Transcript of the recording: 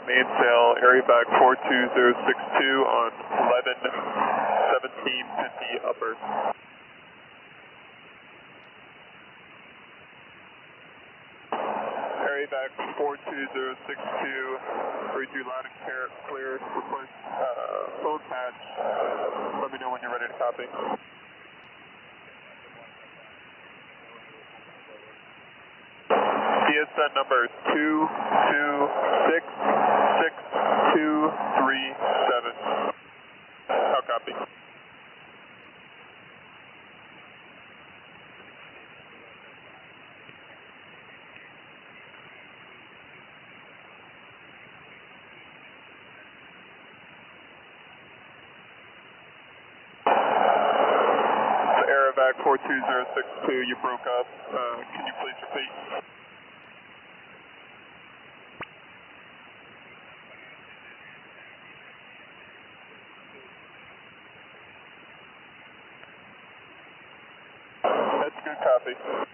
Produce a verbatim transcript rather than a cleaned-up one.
mainsail, area back four two zero six two on eleven seventeen fifty upper. Area back four two zero six two, read you loud and clear, clear. Request uh, phone patch. Let me know when you're ready to copy. D S N number two two six six two three seven. How copy? Aerovac four two zero six two, you broke up. Uh, can you please repeat? That's good copy.